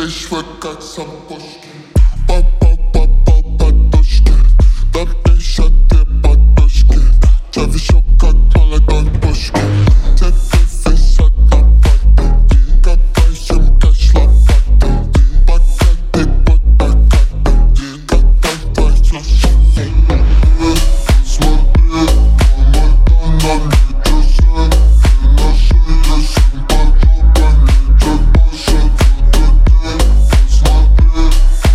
вышла как сапожки. Попал подушки, да пишет ты подушки. Тебя вижу как молодой пушки. Тебе висят на подушке, катаем кэш лопатой. Пока ты подокатывай, катай твою шапку. Смотри, на мне часы, и на шее симпатюка, ничего больше крутит. Посмотри,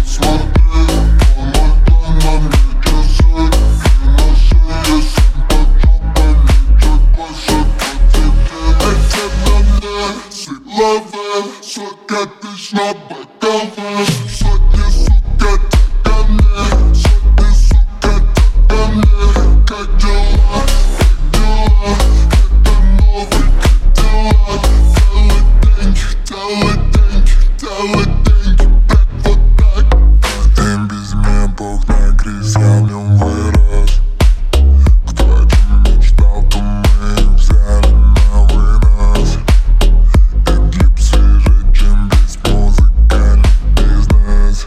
на мне часы, и на шее симпатюка, ничего больше крутит. Эти на мне sweet lover, сука, ты ж на бокале. Сотни, сука, тяганы, сотни, сука, тяганы. Как дела, это новый Кадиллак. Делай деньги, блядь, вот так. И без меня бог на грязь, я в нем вырос. Кто о чем мечтал, то мы взяли на вынос. И клип свежее, чем весь музыкальный бизнес.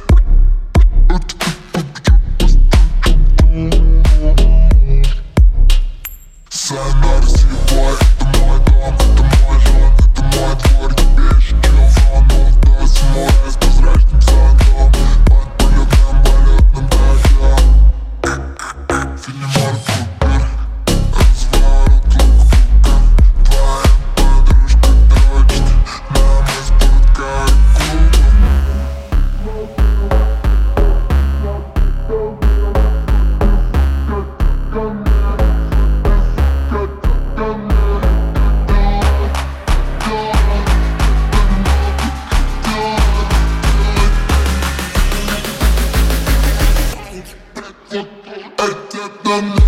Сайонара, сивой, это мой дом, это мой район, это мой двор. Тебе еще чего волнует, самурай с прозрачным задом. Под полетным дождем. Филимор Купер, разворот лук-лука. Твоя подружка дрочит нам из спорткар-клуба. Это